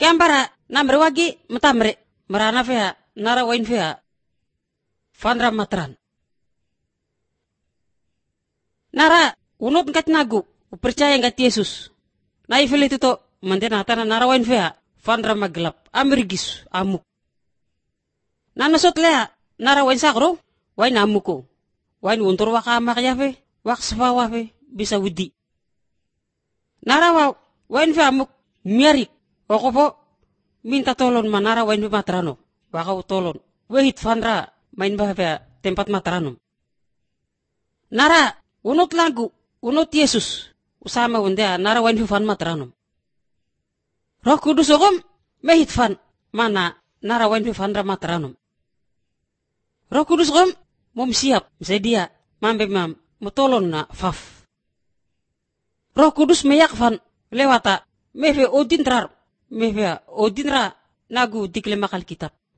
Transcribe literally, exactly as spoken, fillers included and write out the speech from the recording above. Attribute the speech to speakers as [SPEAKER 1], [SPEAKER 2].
[SPEAKER 1] Kembara namre wagi matamre marana fea nara wain fea fandra matran. Nara unut ngat nagu percaya ngat Yesus. Na ifile tuto mantena tana nara wain fea fandra maglap amirgis amuk. Nana sot lea nara wain sakro wain amuko. Wain untur waka makya fe wak sefawa fe bisa wudi. Nara wa wain fe amuk miarik. Okopo minta tolon manara wain fe matrano. Waka utolon. Wehit fandra main bah fe tempat matrano. Nara unut lagu unut Yesus usama undea nara wain fe fan matrano. Roh Kudus okom mehit fan mana nara wain fe fandra matrano. Roh Kudus okom mom siap sedia mambe mam mutolon na faf. Roh Kudus meyak fan lewata mefe odin trar mefe odin ra nagu dikle makal kitab.